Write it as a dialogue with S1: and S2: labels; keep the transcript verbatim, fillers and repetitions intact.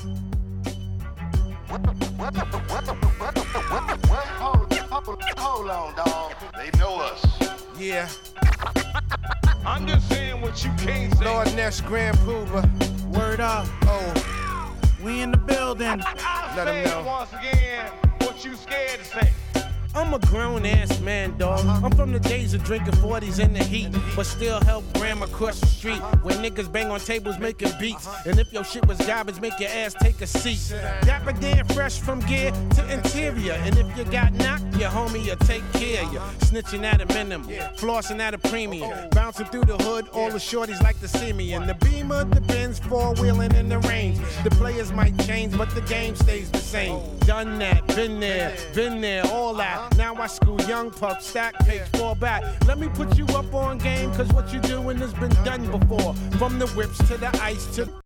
S1: Hold, hold on, dog. They know us.
S2: Yeah.
S1: I'm just saying what you can't say.
S2: Lord Ness, Grand Pooba.
S3: Word up.
S2: Oh,
S3: We in the building.
S1: I'll
S2: Let 'em
S1: say
S2: know.
S1: it once again what you scared to say.
S4: I'm a grown-ass man, dog. I'm from the days of drinking forties in the heat, but still help grandma across the street when niggas bang on tables making beats. And if your shit was garbage, make your ass take a seat. Dapper Dan fresh from gear to interior. And if you got knocked, your homie will take care of you. Snitching at a minimum, flossing at a premium. Bouncing through the hood, all the shorties like to see me. And the Beamer, the Benz, four-wheeling in the range. The players might change, but the game stays the same. Done that, been there, been there, all that. Now I school young pup, stack page, fall back. Let me put you up on game, cause what you doing has been done before. From the whips to the ice to